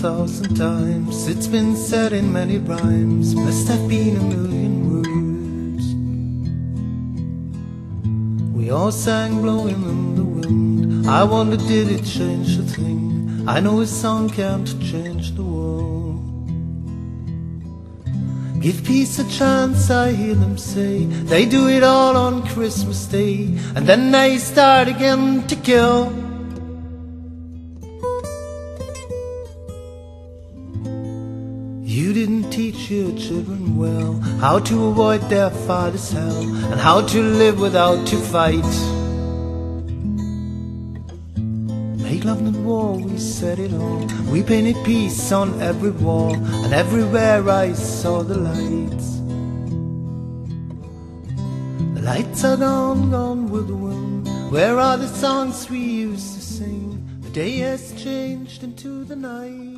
1,000 times. It's been said in many rhymes, must have been a million words. We all sang blowing in the wind. I wonder, did it change a thing? I know a song can't change the world. Give peace a chance, I hear them say. They do it all on Christmas Day, and then they start again to kill. You didn't teach your children well how to avoid their father's hell, and how to live without to fight. Make love not war, we said it all. We painted peace on every wall, and everywhere I saw the lights. The lights are gone, gone with the wind. Where are the songs we used to sing? The day has changed into the night.